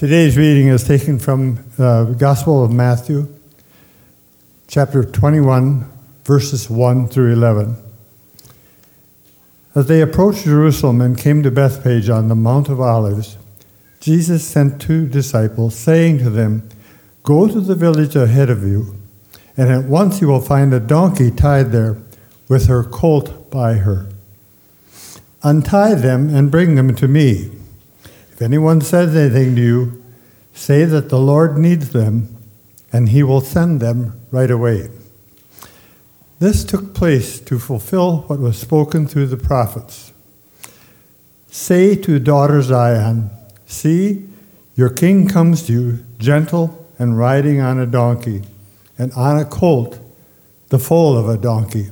Today's reading is taken from the Gospel of Matthew, chapter 21, verses 1 through 11. As they approached Jerusalem and came to Bethphage on the Mount of Olives, Jesus sent 2 disciples, saying to them, "Go to the village ahead of you, and at once you will find a donkey tied there, with her colt by her. Untie them and bring them to me. If anyone says anything to you, say that the Lord needs them, and he will send them right away." This took place to fulfill what was spoken through the prophets. "Say to daughter Zion, see, your king comes to you, gentle and riding on a donkey, and on a colt, the foal of a donkey."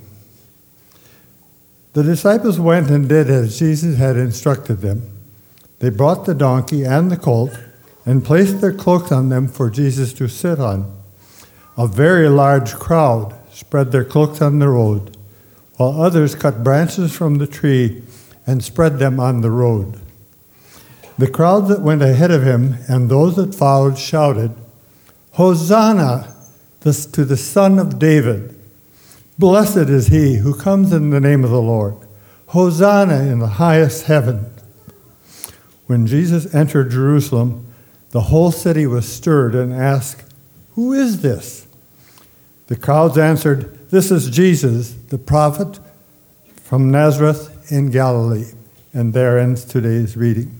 The disciples went and did as Jesus had instructed them. They brought the donkey and the colt and placed their cloaks on them for Jesus to sit on. A very large crowd spread their cloaks on the road, while others cut branches from the tree and spread them on the road. The crowd that went ahead of him and those that followed shouted, "Hosanna to the Son of David! Blessed is he who comes in the name of the Lord! Hosanna in the highest heaven!" When Jesus entered Jerusalem, the whole city was stirred and asked, "Who is this?" The crowds answered, "This is Jesus, the prophet from Nazareth in Galilee." And there ends today's reading.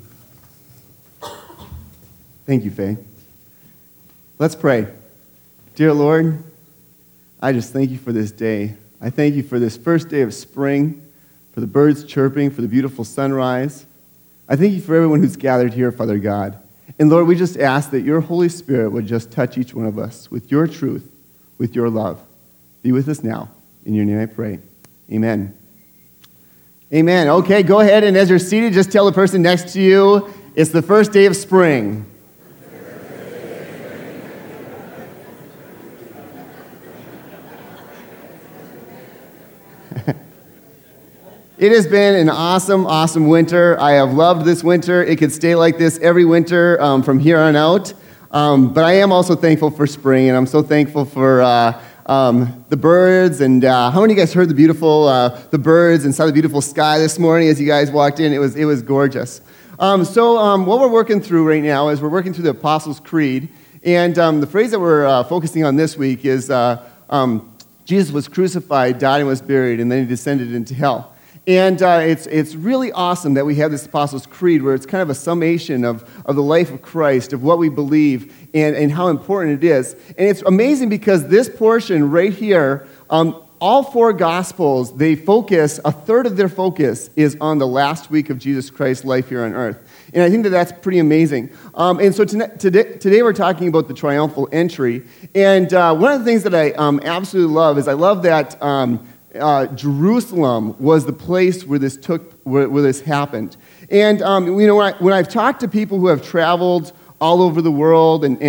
Thank you, Faye. Let's pray. Dear Lord, I just thank you for this day. I thank you for this first day of spring, for the birds chirping, for the beautiful sunrise. I thank you for everyone who's gathered here, Father God. And Lord, we just ask that your Holy Spirit would just touch each one of us with your truth, with your love. Be with us now. In your name I pray. Amen. Amen. Okay, go ahead, and as you're seated, just tell the person next to you, it's the first day of spring. It has been an awesome, awesome winter. I have loved this winter. It could stay like this every winter from here on out. But I am also thankful for spring, and I'm so thankful for the birds. And how many of you guys heard the birds and saw the beautiful sky this morning as you guys walked in? It was gorgeous. So what we're working through right now is we're working through the Apostles' Creed. And the phrase that we're focusing on this week is Jesus was crucified, died, and was buried, and then he descended into hell. And it's really awesome that we have this Apostles' Creed where it's kind of a summation of the life of Christ, of what we believe, and how important it is. And it's amazing because this portion right here, all 4 Gospels, a third of their focus is on the last week of Jesus Christ's life here on earth. And I think that that's pretty amazing. And so today we're talking about the triumphal entry. And one of the things that I absolutely love is I love that Jerusalem was the place where this happened. And when I've talked to people who have traveled all over the world, and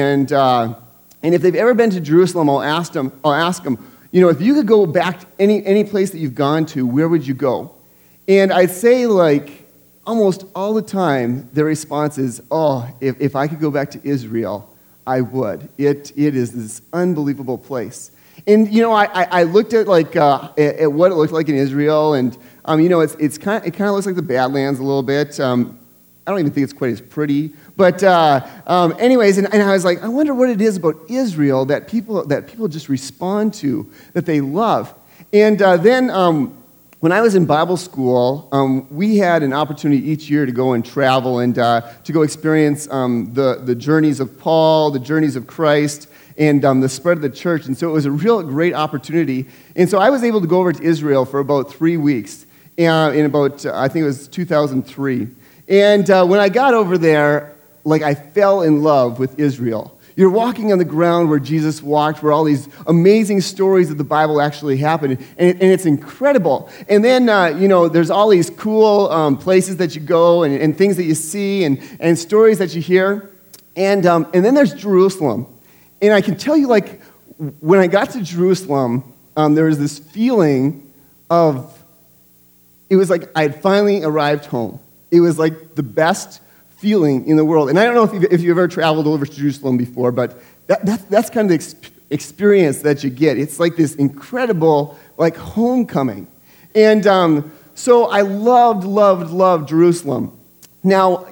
if they've ever been to Jerusalem, I'll ask them, if you could go back to any place that you've gone to, where would you go? And I'd say almost all the time, their response is, if I could go back to Israel, I would. It is this unbelievable place. And I looked at at what it looked like in Israel, and it kind of looks like the Badlands a little bit. I don't even think it's quite as pretty, but anyways, and I was like, I wonder what it is about Israel that people just respond to, that they love. And then when I was in Bible school, we had an opportunity each year to go and travel and to go experience the journeys of Paul, the journeys of Christ, and the spread of the church. And so it was a real great opportunity. And so I was able to go over to Israel for about 3 weeks in about, I think it was 2003. And when I got over there, I fell in love with Israel. You're walking on the ground where Jesus walked, where all these amazing stories of the Bible actually happened, and it's incredible. And then, there's all these cool places that you go and things that you see and stories that you hear. And then there's Jerusalem. And I can tell you, when I got to Jerusalem, there was this feeling it was like I had finally arrived home. It was like the best feeling in the world. And I don't know if you've ever traveled over to Jerusalem before, but that's kind of the experience that you get. It's like this incredible, like, homecoming. And so I loved Jerusalem. Now,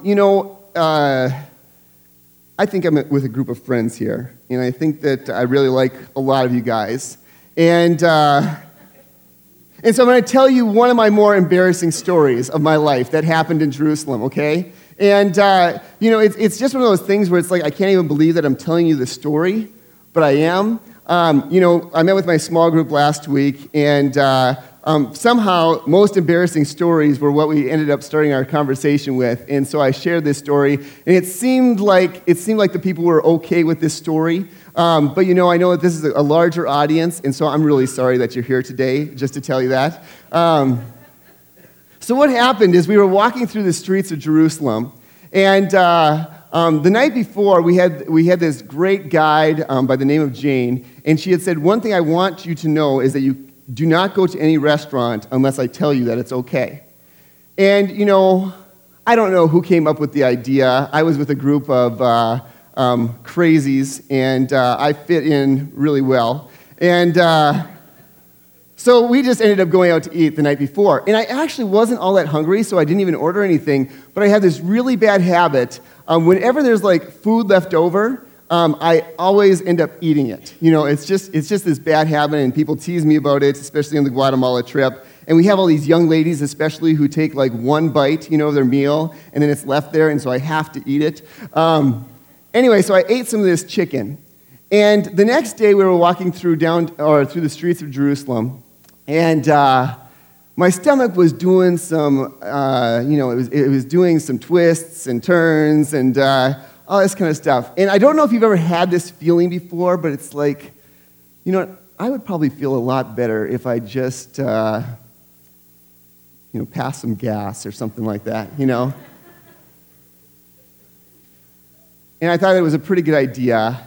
I think I'm with a group of friends here, and I think that I really like a lot of you guys. And so I'm going to tell you one of my more embarrassing stories of my life that happened in Jerusalem, okay? And, it's just one of those things where it's like I can't even believe that I'm telling you this story, but I am. I met with my small group last week, and somehow most embarrassing stories were what we ended up starting our conversation with. And so I shared this story, and it seemed like the people were okay with this story. But I know that this is a larger audience, and so I'm really sorry that you're here today, just to tell you that. So what happened is we were walking through the streets of Jerusalem, and the night before we had this great guide by the name of Jane, and she had said, one thing I want you to know is that you do not go to any restaurant unless I tell you that it's okay. And, I don't know who came up with the idea. I was with a group of crazies, and I fit in really well. And so we just ended up going out to eat the night before. And I actually wasn't all that hungry, so I didn't even order anything. But I have this really bad habit. Whenever there's like food left over, I always end up eating it. It's just this bad habit, and people tease me about it, especially on the Guatemala trip. And we have all these young ladies, especially, who take like one bite, of their meal, and then it's left there, and so I have to eat it. Anyway, so I ate some of this chicken. And the next day, we were walking through the streets of Jerusalem, and my stomach was doing some, it was doing some twists and turns and all this kind of stuff. And I don't know if you've ever had this feeling before, but it's like, I would probably feel a lot better if I just, pass some gas or something like that, And I thought it was a pretty good idea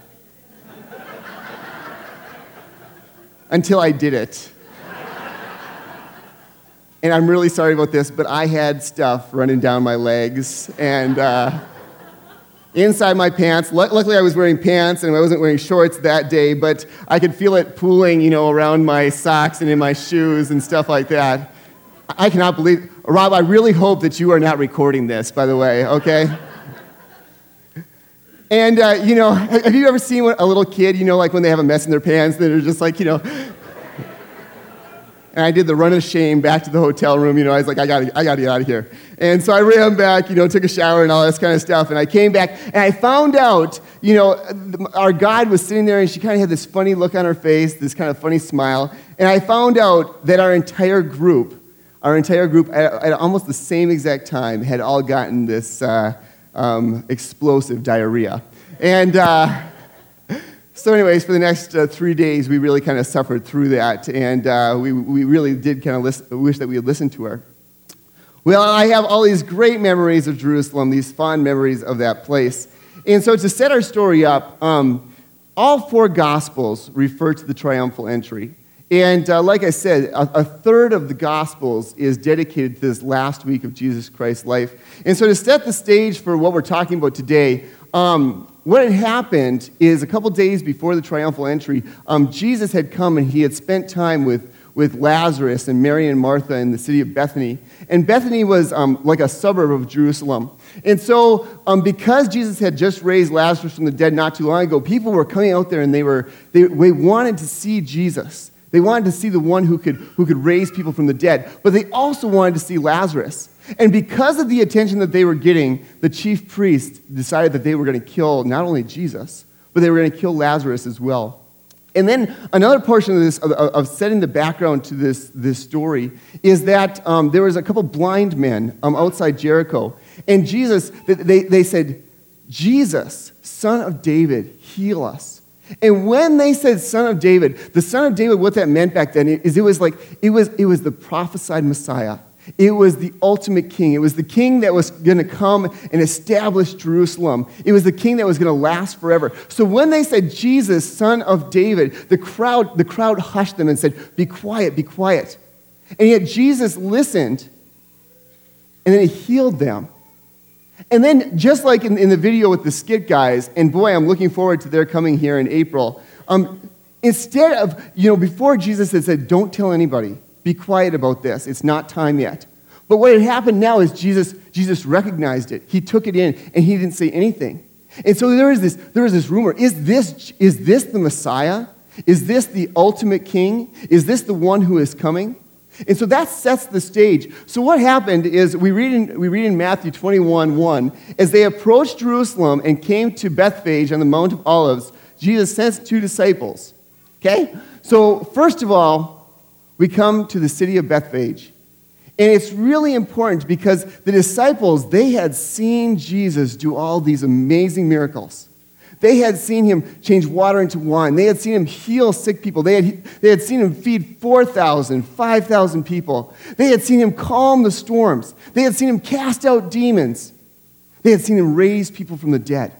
until I did it. And I'm really sorry about this, but I had stuff running down my legs and inside my pants. Luckily, I was wearing pants and I wasn't wearing shorts that day, but I could feel it pooling, around my socks and in my shoes and stuff like that. I cannot believe, Rob, I really hope that you are not recording this, by the way, okay? And, have you ever seen a little kid, like when they have a mess in their pants, they're just like, And I did the run of shame back to the hotel room, I was like, I gotta get out of here. And so I ran back, took a shower and all this kind of stuff, and I came back, and I found out, our guide was sitting there, and she kind of had this funny look on her face, this kind of funny smile, and I found out that our entire group at almost the same exact time had all gotten this explosive diarrhea. And so anyways, for the next 3 days, we really kind of suffered through that, and we really did kind of wish that we had listened to her. Well, I have all these great memories of Jerusalem, these fond memories of that place. And so to set our story up, all four Gospels refer to the triumphal entry. And like I said, a third of the Gospels is dedicated to this last week of Jesus Christ's life. And so to set the stage for what we're talking about today, what had happened is a couple days before the triumphal entry, Jesus had come and he had spent time with Lazarus and Mary and Martha in the city of Bethany. And Bethany was like a suburb of Jerusalem. And so because Jesus had just raised Lazarus from the dead not too long ago, people were coming out there and they wanted to see Jesus. They wanted to see the one who could raise people from the dead, but they also wanted to see Lazarus. And because of the attention that they were getting, the chief priests decided that they were going to kill not only Jesus, but they were going to kill Lazarus as well. And then another portion of this, of setting the background to this story, is that there was a couple blind men outside Jericho. And Jesus, they said, "Jesus, Son of David, heal us." And when they said Son of David, the Son of David, what that meant back then is it was the prophesied Messiah. It was the ultimate king. It was the king that was going to come and establish Jerusalem. It was the king that was going to last forever. So when they said Jesus, Son of David, the crowd hushed them and said, "Be quiet, be quiet." And yet Jesus listened, and then he healed them. And then, just like in the video with the Skit guys, and boy, I'm looking forward to their coming here in April, instead of, before Jesus had said, don't tell anybody, be quiet about this, it's not time yet. But what had happened now is Jesus recognized it. He took it in, and he didn't say anything. And so there was this rumor, is this the Messiah? Is this the ultimate king? Is this the one who is coming? And so that sets the stage. So what happened is we read in Matthew 21:1, as they approached Jerusalem and came to Bethphage on the Mount of Olives, Jesus sent 2 disciples. Okay? So first of all, we come to the city of Bethphage. And it's really important because the disciples, they had seen Jesus do all these amazing miracles. They had seen him change water into wine. They had seen him heal sick people. They had seen him feed 4,000, 5,000 people. They had seen him calm the storms. They had seen him cast out demons. They had seen him raise people from the dead.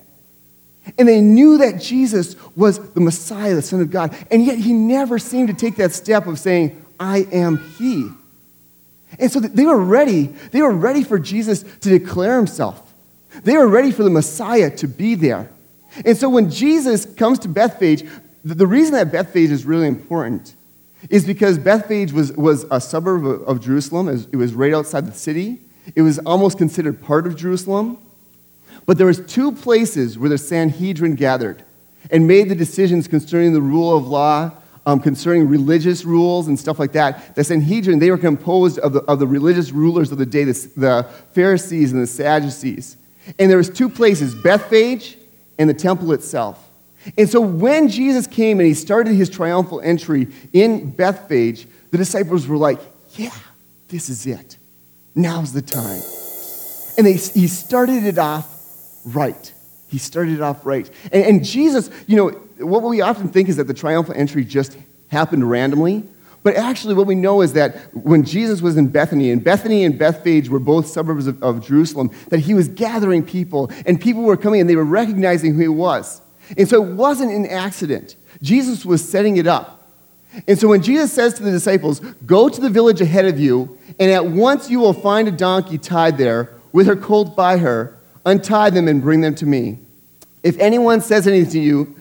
And they knew that Jesus was the Messiah, the Son of God. And yet he never seemed to take that step of saying, I am he. And so they were ready. They were ready for Jesus to declare himself. They were ready for the Messiah to be there. And so when Jesus comes to Bethphage, the reason that Bethphage is really important is because Bethphage was a suburb of Jerusalem. It was right outside the city. It was almost considered part of Jerusalem. But there was 2 places where the Sanhedrin gathered and made the decisions concerning the rule of law, concerning religious rules and stuff like that. The Sanhedrin, they were composed of the religious rulers of the day, the Pharisees and the Sadducees. And there was 2 places, Bethphage and the temple itself. And so when Jesus came and he started his triumphal entry in Bethphage, the disciples were like, yeah, this is it. Now's the time. And he started it off right. He started it off right. And Jesus, what we often think is that the triumphal entry just happened randomly. But actually what we know is that when Jesus was in Bethany and Bethphage were both suburbs of Jerusalem, that he was gathering people, and people were coming and they were recognizing who he was. And so it wasn't an accident. Jesus was setting it up. And so when Jesus says to the disciples, go to the village ahead of you, and at once you will find a donkey tied there with her colt by her, untie them and bring them to me. If anyone says anything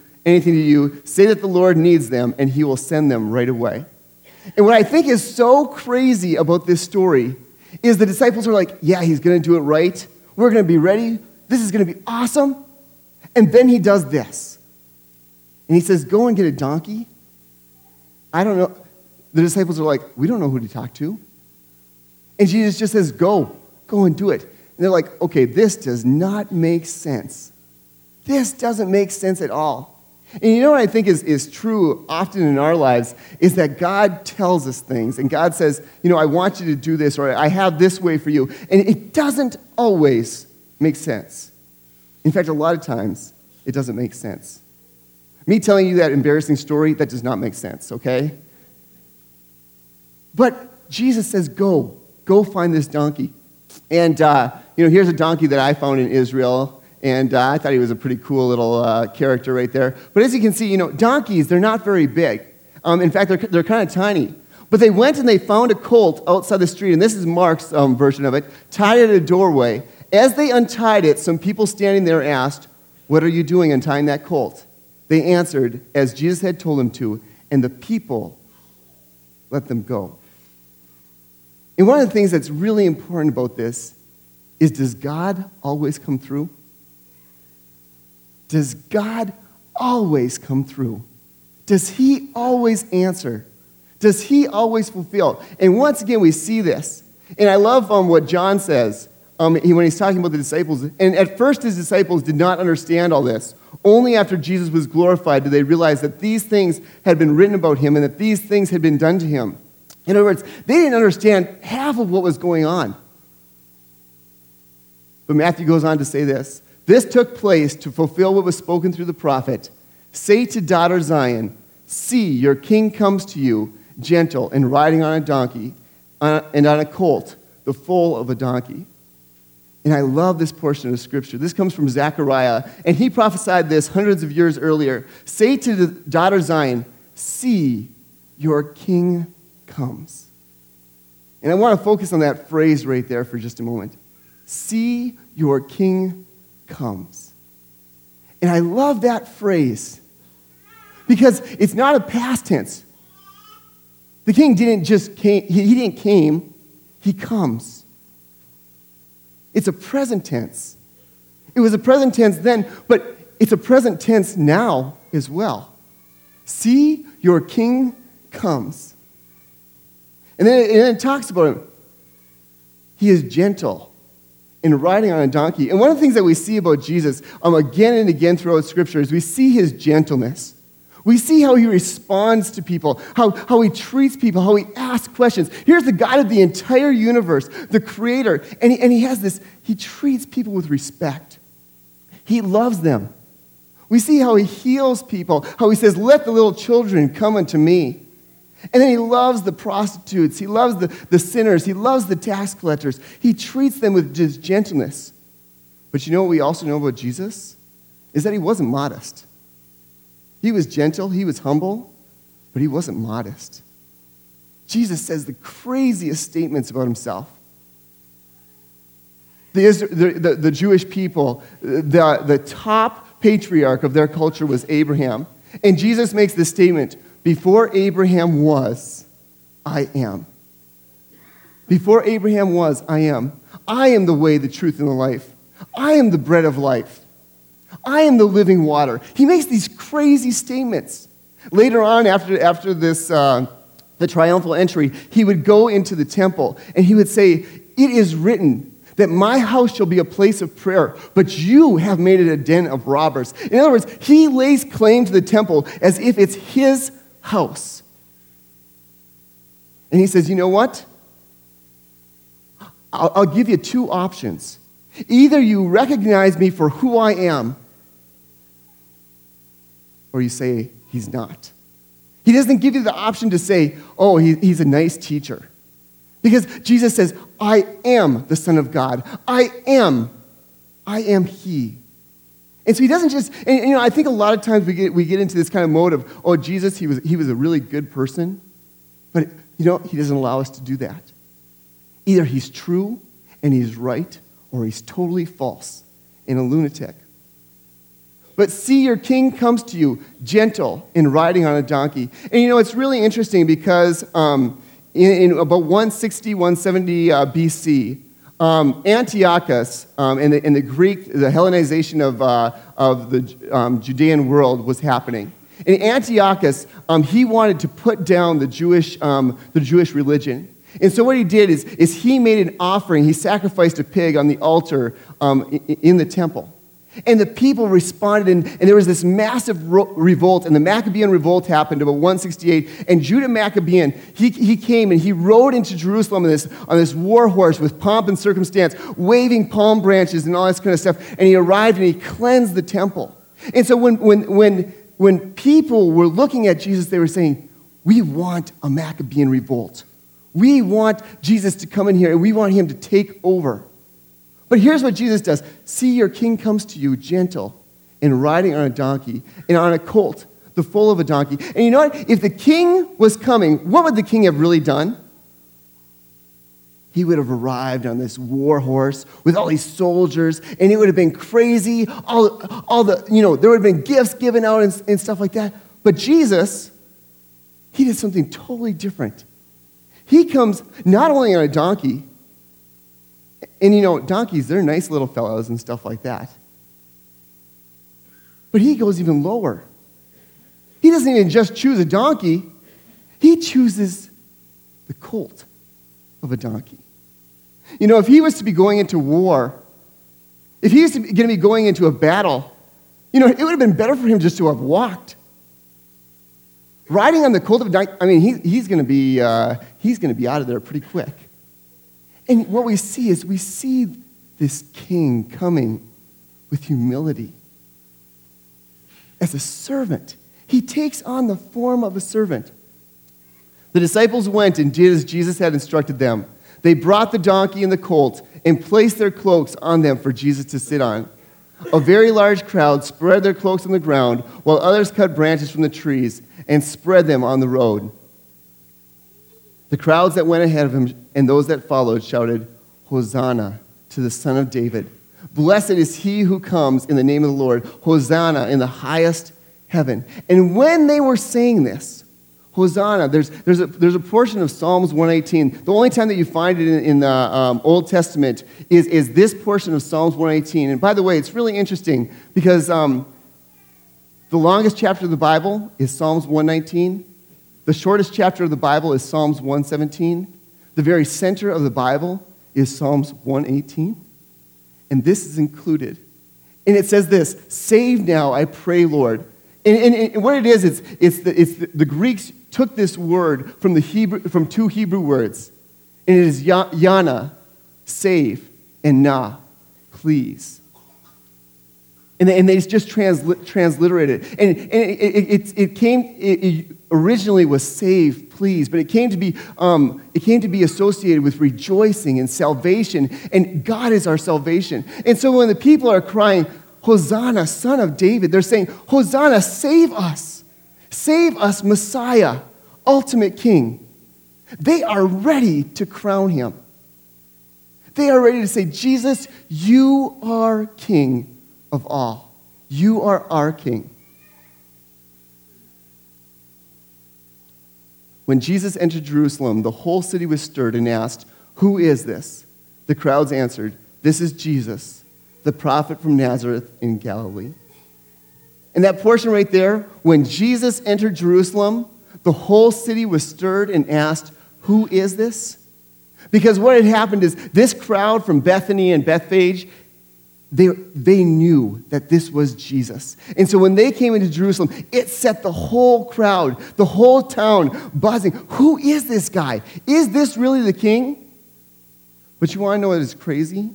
to you, say that the Lord needs them, and he will send them right away. And what I think is so crazy about this story is the disciples are like, yeah, he's going to do it right. We're going to be ready. This is going to be awesome. And then he does this. And he says, go and get a donkey. I don't know. The disciples are like, we don't know who to talk to. And Jesus just says, go and do it. And they're like, okay, this does not make sense. This doesn't make sense at all. And you know what I think is true often in our lives is that God tells us things, and God says, I want you to do this, or I have this way for you. And it doesn't always make sense. In fact, a lot of times, it doesn't make sense. Me telling you that embarrassing story, that does not make sense, okay? But Jesus says, go find this donkey. And, here's a donkey that I found in Israel. And I thought he was a pretty cool little character right there. But as you can see, donkeys, they're not very big. In fact, they're kind of tiny. But they went and they found a colt outside the street, and this is Mark's version of it, tied at a doorway. As they untied it, some people standing there asked, what are you doing untying that colt? They answered, as Jesus had told them to, and the people let them go. And one of the things that's really important about this is, does God always come through? Does God always come through? Does he always answer? Does he always fulfill? And once again, we see this. And I love what John says when he's talking about the disciples. And at first, his disciples did not understand all this. Only after Jesus was glorified did they realize that these things had been written about him and that these things had been done to him. In other words, they didn't understand half of what was going on. But Matthew goes on to say this. This took place to fulfill what was spoken through the prophet. Say to daughter Zion, see, your king comes to you, gentle and riding on a donkey and on a colt, the foal of a donkey. And I love this portion of Scripture. This comes from Zechariah, and he prophesied this hundreds of years earlier. Say to the daughter Zion, see, your king comes. And I want to focus on that phrase right there for just a moment. See, your king comes. And I love that phrase because it's not a past tense. The king didn't just came, he didn't came, he comes. It's a present tense. It was a present tense then, but it's a present tense now as well. See, your king comes. And then it talks about him. He is gentle and riding on a donkey. And one of the things that we see about Jesus again and again throughout Scripture is we see his gentleness. We see how he responds to people, how he treats people, how he asks questions. Here's the God of the entire universe, the creator, and he has this, he treats people with respect. He loves them. We see how he heals people, how he says, let the little children come unto me. And then he loves the prostitutes. He loves the sinners. He loves the tax collectors. He treats them with just gentleness. But you know what we also know about Jesus? Is that he wasn't modest. He was gentle. He was humble. But he wasn't modest. Jesus says the craziest statements about himself. The Jewish people, the top patriarch of their culture was Abraham. And Jesus makes this statement, before Abraham was, I am. Before Abraham was, I am. I am the way, the truth, and the life. I am the bread of life. I am the living water. He makes these crazy statements. Later on, after this, the triumphal entry, he would go into the temple, and he would say, it is written that my house shall be a place of prayer, but you have made it a den of robbers. In other words, he lays claim to the temple as if it's his house. And he says, you know what? I'll give you two options. Either you recognize me for who I am, or you say he's not. He doesn't give you the option to say, oh, he's a nice teacher. Because Jesus says, I am the Son of God. I am he. And so he doesn't just, and I think a lot of times we get into this kind of mode of, oh, Jesus, he was a really good person. But, he doesn't allow us to do that. Either he's true and he's right, or he's totally false and a lunatic. But see, your king comes to you, gentle and riding on a donkey. And it's really interesting because in about 160, 170 BC, Antiochus in the Greek, the Hellenization of the Judean world was happening. And Antiochus, he wanted to put down the Jewish religion. And so what he did is he made an offering. He sacrificed a pig on the altar in the temple. And the people responded, and there was this massive revolt, and the Maccabean revolt happened about 168, and Judah Maccabean, he came and he rode into Jerusalem on this war horse with pomp and circumstance, waving palm branches and all this kind of stuff, and he arrived and he cleansed the temple. And so when people were looking at Jesus, they were saying, we want a Maccabean revolt. We want Jesus to come in here, and we want him to take over. But here's what Jesus does. See, your king comes to you gentle and riding on a donkey and on a colt, the foal of a donkey. And you know what? If the king was coming, what would the king have really done? He would have arrived on this war horse with all these soldiers, and it would have been crazy. All the there would have been gifts given out and stuff like that. But Jesus, he did something totally different. He comes not only on a donkey, and donkeys, they're nice little fellows and stuff like that. But he goes even lower. He doesn't even just choose a donkey. He chooses the colt of a donkey. If he was to be going into war, if he was going to be going into a battle, it would have been better for him just to have walked. Riding on the colt of a donkey, he's going to be out of there pretty quick. And what we see this king coming with humility. As a servant. He takes on the form of a servant. The disciples went and did as Jesus had instructed them. They brought the donkey and the colt and placed their cloaks on them for Jesus to sit on. A very large crowd spread their cloaks on the ground, while others cut branches from the trees and spread them on the road. The crowds that went ahead of him and those that followed shouted, Hosanna to the Son of David. Blessed is he who comes in the name of the Lord. Hosanna in the highest heaven. And when they were saying this, Hosanna, there's a portion of Psalms 118. The only time that you find it in the Old Testament is this portion of Psalms 118. And by the way, it's really interesting because the longest chapter of the Bible is Psalms 119. The shortest chapter of the Bible is Psalms 117. The very center of the Bible is Psalms 118. And this is included. And it says this, save now, I pray, Lord. And what it is, the Greeks took this word from two Hebrew words. And it is yana, save, and na, please. And they just transliterated it. And it originally was save, please, but it came to be associated with rejoicing and salvation, and God is our salvation. And so when the people are crying, Hosanna, Son of David, they're saying, Hosanna, save us, Messiah, ultimate King. They are ready to crown him. They are ready to say, Jesus, you are King of all. You are our King. When Jesus entered Jerusalem, the whole city was stirred and asked, who is this? The crowds answered, this is Jesus, the prophet from Nazareth in Galilee. And that portion right there, when Jesus entered Jerusalem, the whole city was stirred and asked, who is this? Because what had happened is this crowd from Bethany and Bethphage, they knew that this was Jesus. And so when they came into Jerusalem, it set the whole crowd, the whole town buzzing. Who is this guy? Is this really the king? But you want to know what is crazy?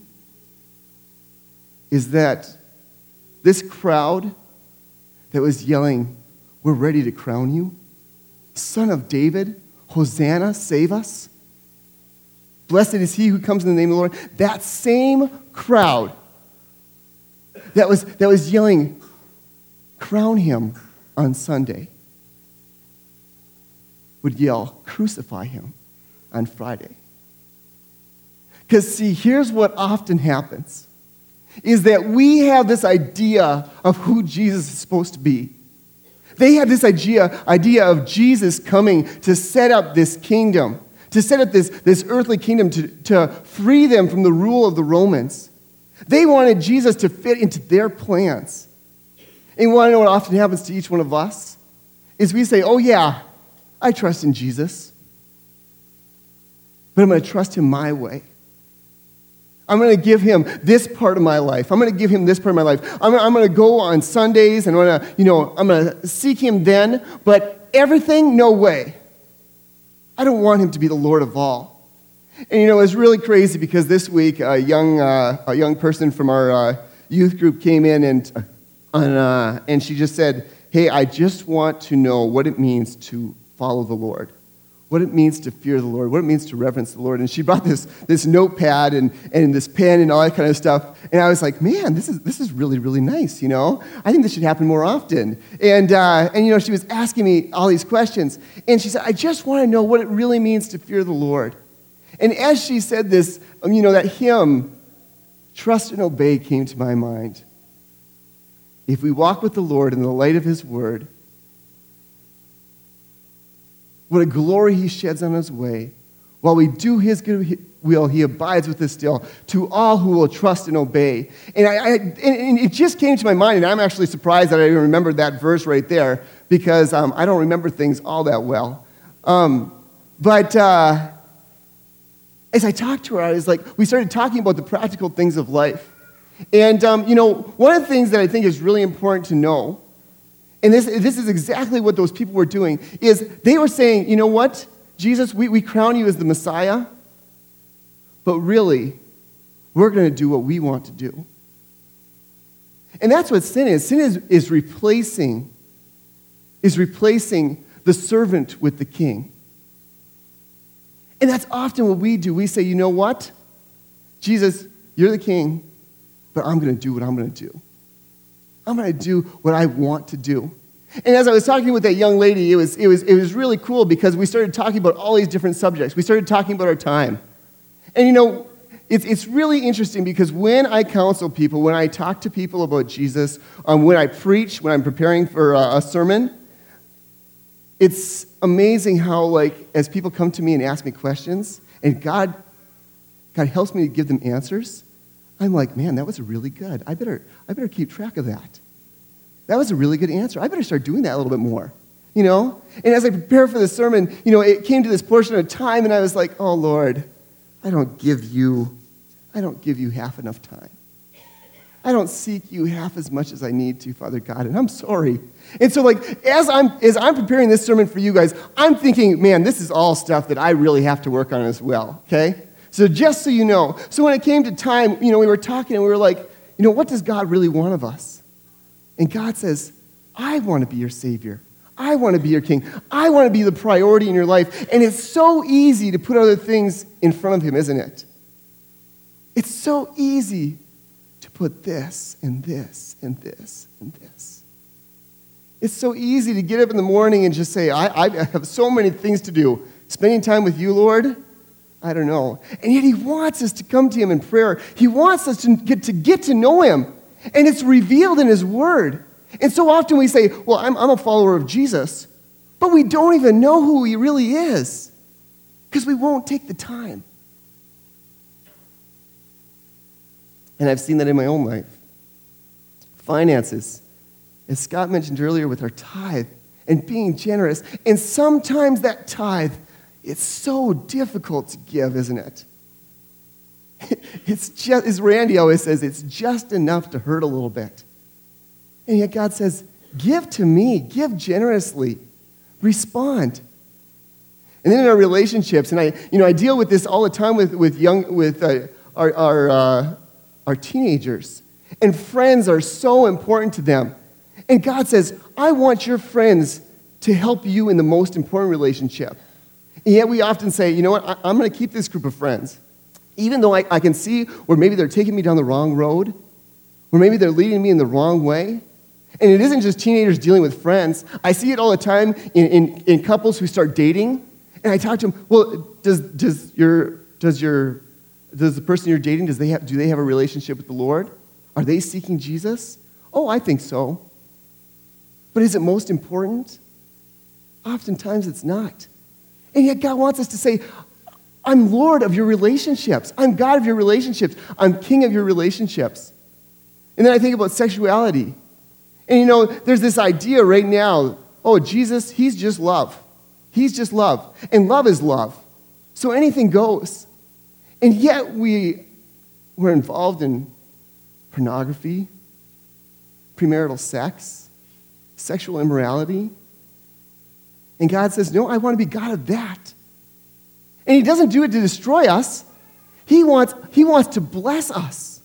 Is that this crowd that was yelling, we're ready to crown you, Son of David, Hosanna, save us. Blessed is he who comes in the name of the Lord. That same crowd that was yelling, crown him on Sunday, would yell, crucify him on Friday. Because see, here's what often happens, is that we have this idea of who Jesus is supposed to be. They had this idea of Jesus coming to set up this kingdom, to set up this earthly kingdom to free them from the rule of the Romans. They wanted Jesus to fit into their plans. And you want to know what often happens to each one of us? Is we say, oh yeah, I trust in Jesus, but I'm going to trust him my way. I'm going to give him this part of my life. I'm going to give him this part of my life. I'm going to go on Sundays and I'm going to seek him then, but everything, no way. I don't want him to be the Lord of all. And it was really crazy because this week a young person from our youth group came in and she just said, hey, I just want to know what it means to follow the Lord. What it means to fear the Lord, what it means to reverence the Lord. And she brought this notepad and this pen and all that kind of stuff. And I was like, man, this is really, really nice, I think this should happen more often. And she was asking me all these questions. And she said, I just want to know what it really means to fear the Lord. And as she said this, that hymn, Trust and Obey, came to my mind. If we walk with the Lord in the light of his word, what a glory he sheds on his way. While we do his good will, he abides with us still, to all who will trust and obey. And it just came to my mind, and I'm actually surprised that I even remembered that verse right there, because I don't remember things all that well. But as I talked to her, I was like, we started talking about the practical things of life. And, one of the things that I think is really important to know, and this is exactly what those people were doing, is they were saying, you know what, Jesus, we crown you as the Messiah, but really, we're going to do what we want to do. And that's what sin is. Sin is replacing the servant with the king. And that's often what we do. We say, you know what, Jesus, you're the king, but I'm going to do what I'm going to do. I'm going to do what I want to do. And as I was talking with that young lady, it was really cool because we started talking about all these different subjects. We started talking about our time. And it's really interesting because when I counsel people, when I talk to people about Jesus, when I preach, when I'm preparing for a sermon, it's amazing how, like, as people come to me and ask me questions, and God helps me to give them answers, I'm like, man, that was really good. I better keep track of that. That was a really good answer. I better start doing that a little bit more, you know? And as I prepare for the sermon, you know, it came to this portion of time, and I was like, oh, Lord, I don't give you half enough time. I don't seek you half as much as I need to, Father God, and I'm sorry. And so, like, as I'm preparing this sermon for you guys, I'm thinking, man, this is all stuff that I really have to work on as well, okay? So just so you know. So when it came to time, you know, we were talking and we were like, you know, what does God really want of us? And God says, I want to be your Savior. I want to be your King. I want to be the priority in your life. And it's so easy to put other things in front of him, isn't it? It's so easy to put this and this and this and this. It's so easy to get up in the morning and just say, I have so many things to do. Spending time with you, Lord? I don't know. And yet he wants us to come to him in prayer. He wants us to get to know him. And it's revealed in his word. And so often we say, well, I'm a follower of Jesus. But we don't even know who he really is. Because we won't take the time. And I've seen that in my own life. Finances. As Scott mentioned earlier with our tithe and being generous. And sometimes that tithe, it's so difficult to give, isn't it? It's just, as Randy always says, it's just enough to hurt a little bit. And yet God says, give to me, give generously, respond. And then in our relationships, and I deal with this all the time with our teenagers. And friends are so important to them. And God says, I want your friends to help you in the most important relationship. And yet we often say, you know what, I'm going to keep this group of friends. Even though I can see where maybe they're taking me down the wrong road, or maybe they're leading me in the wrong way. And it isn't just teenagers dealing with friends. I see it all the time in couples who start dating. And I talk to them, well, does the person you're dating, do they have a relationship with the Lord? Are they seeking Jesus? Oh, I think so. But is it most important? Oftentimes it's not. And yet God wants us to say, I'm Lord of your relationships. I'm God of your relationships. I'm King of your relationships. And then I think about sexuality. And you know, there's this idea right now, oh, Jesus, he's just love. He's just love. And love is love. So anything goes. And yet we're involved in pornography, premarital sex, sexual immorality. And God says, no, I want to be God of that. And he doesn't do it to destroy us. He wants to bless us.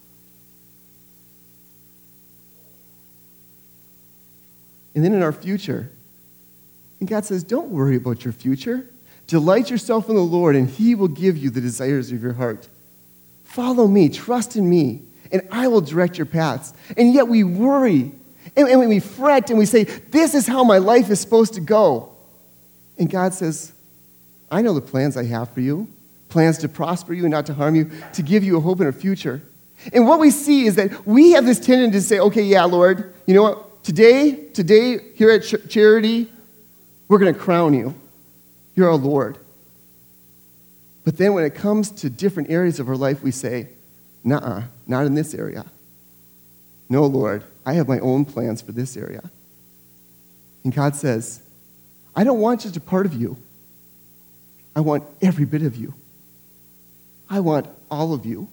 And then in our future, and God says, don't worry about your future. Delight yourself in the Lord, and he will give you the desires of your heart. Follow me, trust in me, and I will direct your paths. And yet we worry, and we fret, and we say, this is how my life is supposed to go. And God says, I know the plans I have for you, plans to prosper you and not to harm you, to give you a hope and a future. And what we see is that we have this tendency to say, okay, yeah, Lord, you know what? Today, here at Charity, we're going to crown you. You're our Lord. But then when it comes to different areas of our life, we say, nuh-uh, not in this area. No, Lord, I have my own plans for this area. And God says, I don't want just a part of you. I want every bit of you. I want all of you.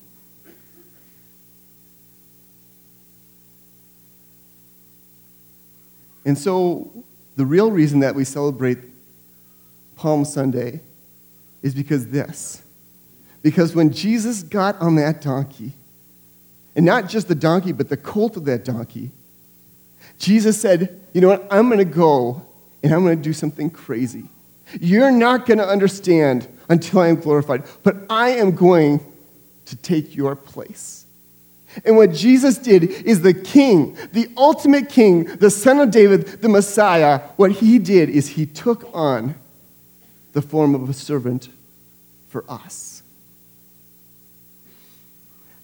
And so the real reason that we celebrate Palm Sunday is because when Jesus got on that donkey, and not just the donkey, but the colt of that donkey, Jesus said, you know what, I'm going to go and I'm going to do something crazy. You're not going to understand until I am glorified, but I am going to take your place. And what Jesus did is the king, the ultimate king, the son of David, the Messiah, what he did is he took on the form of a servant for us.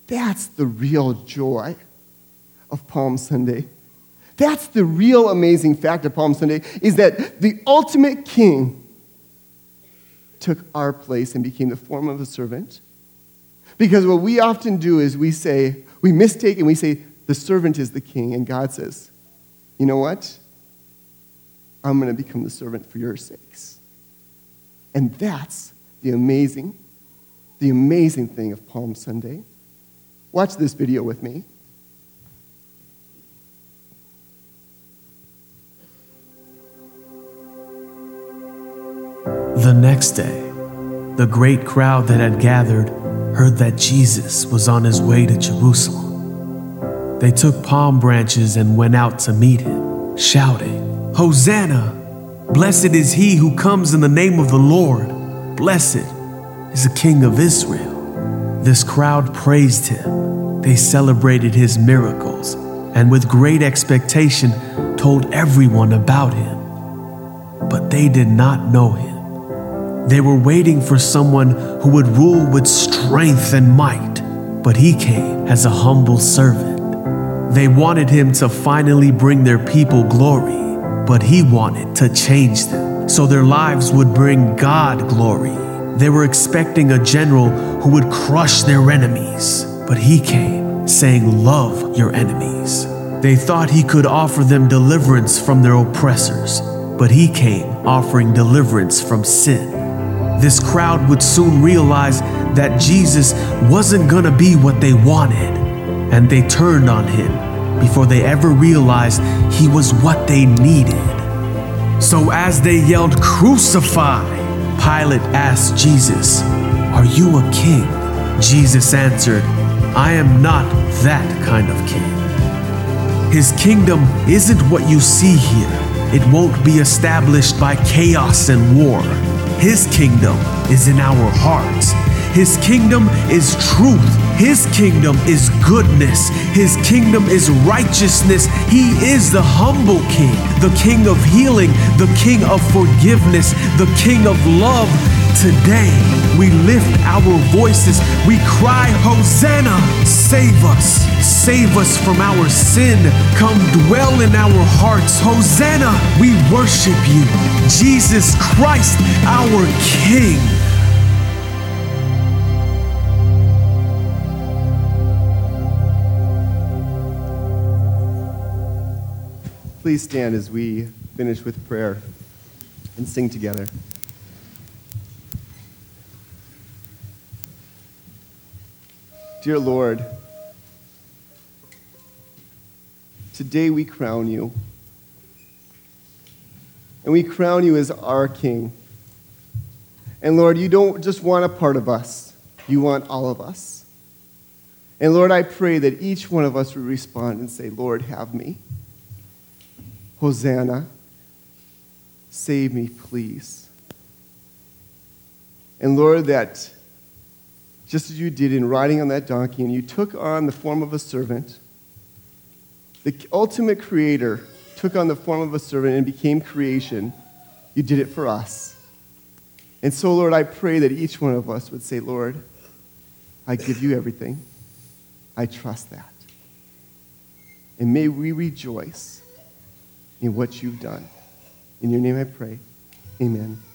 That's the real joy of Palm Sunday. That's the real amazing fact of Palm Sunday, is that the ultimate king took our place and became the form of a servant. Because what we often do is we mistake and we say, the servant is the king, and God says, you know what? I'm going to become the servant for your sakes. And that's the amazing thing of Palm Sunday. Watch this video with me. The next day, the great crowd that had gathered heard that Jesus was on his way to Jerusalem. They took palm branches and went out to meet him, shouting, "Hosanna! Blessed is he who comes in the name of the Lord. Blessed is the King of Israel." This crowd praised him. They celebrated his miracles and with great expectation told everyone about him. But they did not know him. They were waiting for someone who would rule with strength and might, but he came as a humble servant. They wanted him to finally bring their people glory, but he wanted to change them so their lives would bring God glory. They were expecting a general who would crush their enemies, but he came saying, "Love your enemies." They thought he could offer them deliverance from their oppressors, but he came offering deliverance from sin. This crowd would soon realize that Jesus wasn't gonna be what they wanted, and they turned on him before they ever realized he was what they needed. So as they yelled, "Crucify!" Pilate asked Jesus, "Are you a king?" Jesus answered, "I am not that kind of king." His kingdom isn't what you see here. It won't be established by chaos and war. His kingdom is in our hearts. His kingdom is truth. His kingdom is goodness. His kingdom is righteousness. He is the humble king, the king of healing, the king of forgiveness, the king of love. Today, we lift our voices. We cry, "Hosanna! Save us! Save us from our sin. Come dwell in our hearts. Hosanna! We worship you, Jesus Christ, our King." Please stand as we finish with prayer and sing together. Dear Lord, today we crown you. And we crown you as our King. And Lord, you don't just want a part of us, you want all of us. And Lord, I pray that each one of us would respond and say, "Lord, have me. Hosanna, save me, please." And Lord, that just as you did in riding on that donkey, and you took on the form of a servant, the ultimate creator took on the form of a servant and became creation. You did it for us. And so, Lord, I pray that each one of us would say, "Lord, I give you everything. I trust that." And may we rejoice in what you've done. In your name I pray. Amen.